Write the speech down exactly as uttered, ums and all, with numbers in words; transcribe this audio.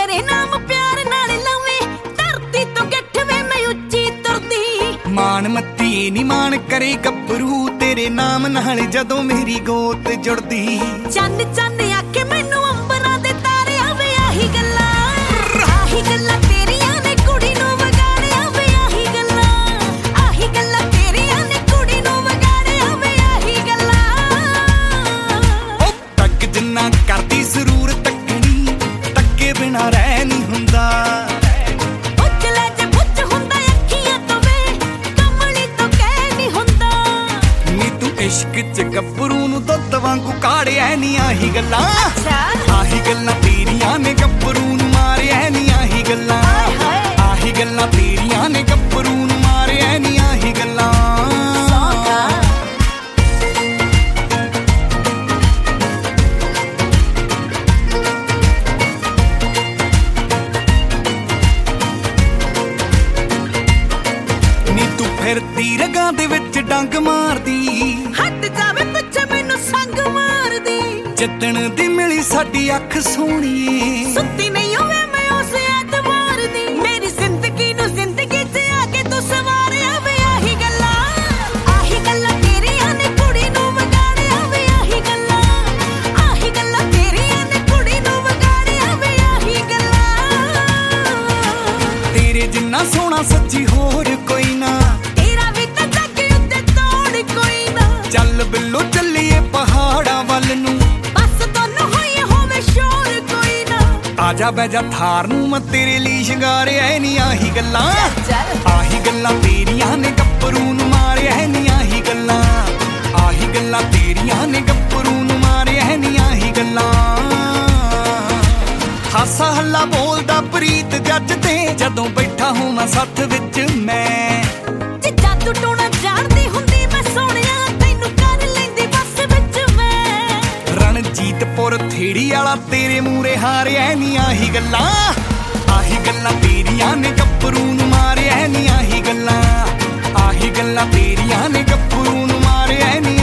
तेरे नाम प्यार नाल लावे धरती तो गठवे मैं उच्ची तुरदी मान मत्ती नी मान करे गभरू तेरे नाम नाल जदों मेरी गोत जुड़दी चंद चंद आके मैनू अंबरां दे तारे आवे आही गल्लां आही गल्लां तेरियां ने कुड़ी नूं वगाड़िया वे आही गल्लां आही गल्लां तेरियां ने कुड़ी नूं वगाड़िया वे आही गल्लां ओ तक जिन्ना करदी जरूर तकनी तक्के बिना रह नहीं हुंदा इश्क च गभरू नूं दुध वांगू काढ़िया नी आही गल्लां आही गल्लां तेरियां ने गभरू नूं मारिया नी आही गल्लां आही गल्लां तेरियां ने गभरू नूं मारिया नी आही गल्लां नी तू फिरदी रगां दे विच डंग मारदी हट जावे पिछे मैनू संग मारदी जिद्दण दी मिली साडी अख सोहणीए सुत्ती नहीं होवे मैं उस एतवार दी मेरी जिंदगी नू जिंदगी च आके तू सवारिया वे आही गल्लां आही गल्लां तेरियां ने कुड़ी नूं वगाड़िया वे आही गल्लां आही गल्लां तेरियां ने कुड़ी नूं वगाड़िया वे आही गल्लां तेरे जिन्ना सोहना सच्ची होर कोई ना तेरा भी तां जग उत्ते तोड़ कोई ना चल बिल्लो चलिए पहाड़ा वल नूं बस दोनों होई होवे शोर कोई ना आजा बैजा थार नूं मैं तेरे लिए शिंगारिया नी आही गल्लां चल आही गल्लां तेरियां ने गभरू नूं मारिया नी आही गल्लां आही गल्लां तेरियां ने गभरू नूं मारिया नी आही गल्लां हासा हल्ला बोलदा प्रीत जੱਜ ते जदों बैठा होवां सੱਥ विच मैं जे जादू टोना जाणदी हुंदी मैं सोहणिया तैनू कर लैंदी बस विच मैं रणजीतपुर थेड़ी वाला तेरे मूरे हारिया नी आही गल्लां आही गल्लां तेरियां ने गभरू नूं मारिया नी आही गल्लां आही गल्लां तेरियां ने गभरू नूं मारिया नी